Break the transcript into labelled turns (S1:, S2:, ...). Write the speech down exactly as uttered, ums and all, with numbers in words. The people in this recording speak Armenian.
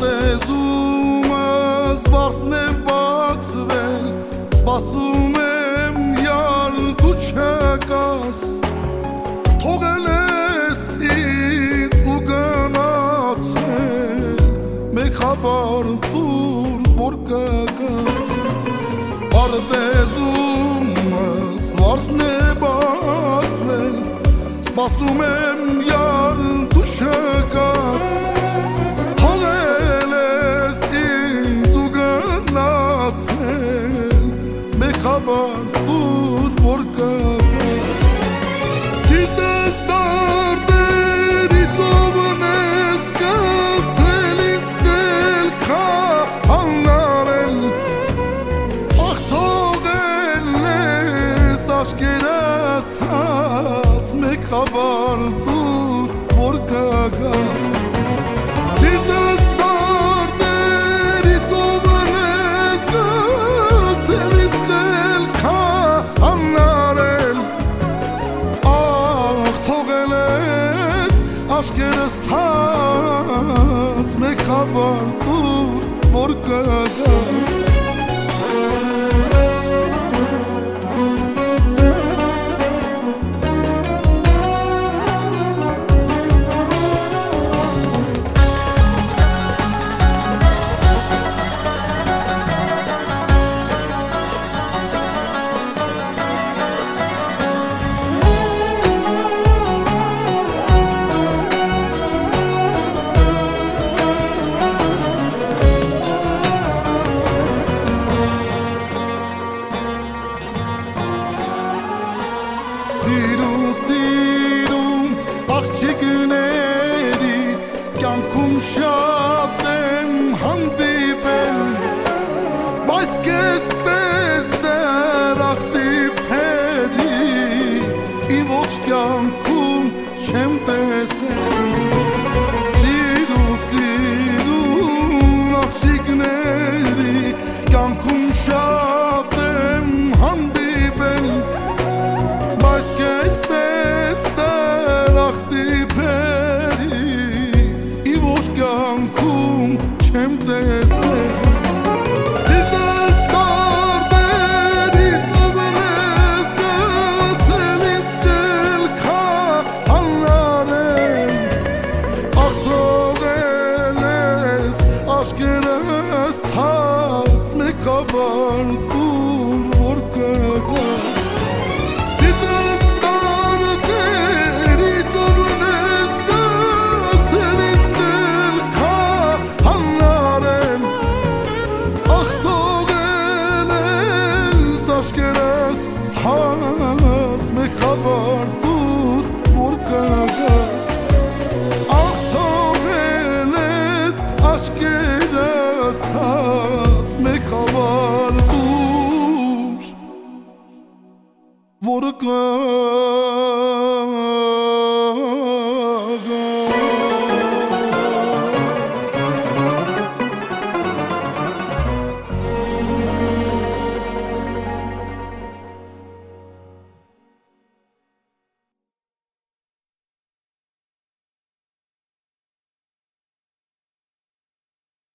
S1: Պարտեզումս վարդն է բացվել, սպասում եմ յալ դու չեկաս, թողել ես ինձ ու գնացել, մեկ խաբար դուր որ կգաս։ Պարտեզումս վարդն է բացվել, սպասում եմ յալ դու չեկաս, խաբար դուր որ կգաս։ Սիրտս դարդերից ովն ես գացել ինձ խելքա հանարել, ախ թողել ես աշկերս թած, մեկ խաբար դուր որ կգաս։ Սիրտս դարդերից ովն ես գացել ինձ աշկերս թած, մեկ խաբար դուր որ կգաս։ Սիրում, սիրում աղջիկների, կյանքում շատ եմ հանդիպել, բայց քեզ պես դեռ աղտիպերի, իմ ողջ կյանքում չեմ տեսել։ Սիրում, սիրում աղջիկների, կյանքում շատ եմ հանդիպել, չեմ տեսել։ Սիրտս դարդերից ովն ես գացել ինձ խելքա հանարել, ախ թողել ես աշկերս թած, մեկ խաբար